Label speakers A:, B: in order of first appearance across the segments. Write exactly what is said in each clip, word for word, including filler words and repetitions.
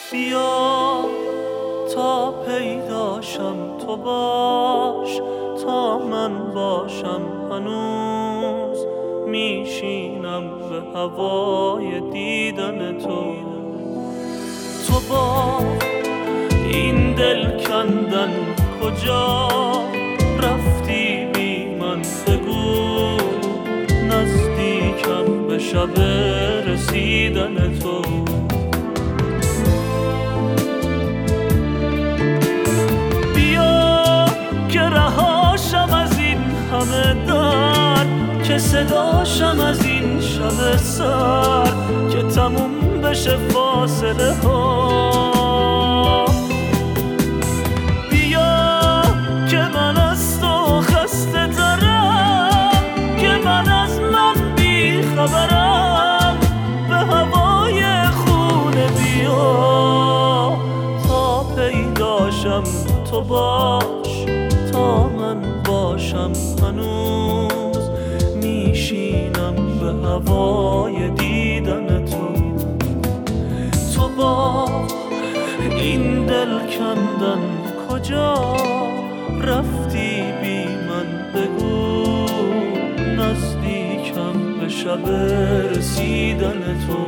A: بیا تا پیداشم تو باش، تا من باشم هنوز میشینم به هوای دیدن تو. تو با این دل کندن کجا رفتی بی من بگو، نزدیکم به شب رسیدن تو. بیا که رهاشم از این همه در، که صداشم از این شب سر، که تموم بشه فاصله ها. بیا که من از تو خسته ترم، که من از من بی خبرم، به هوای خونه بیا تا پیداشم تو باش، تا من باشم هنوز میشینم به هوای دیدن تو. تو با این دل کندن کجا رفتی بی من بگو، نزدیکم به شب رسیدن تو.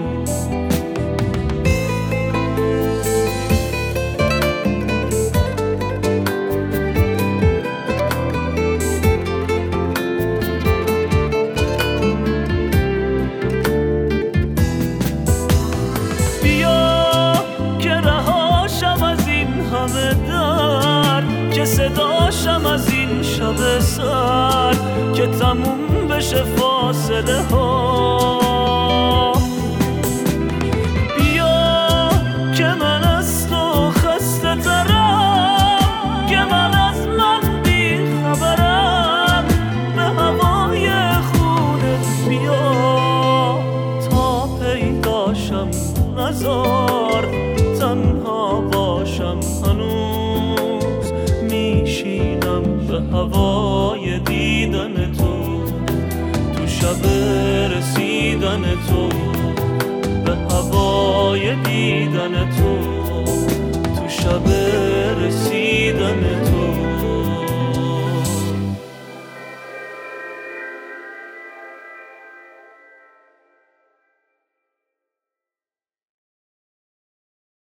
A: که صداشم از این شب سر، که تموم بشه فاصله ها. بیا که من از تو خسته ترم، که من از من بی خبرم، به هوای خونه بیا تا پیداشم، نزار تنها باشم هنوز میشینم به هوای دیدن تو. تو شب رسیدن تو، به هوای دیدن تو. تو شب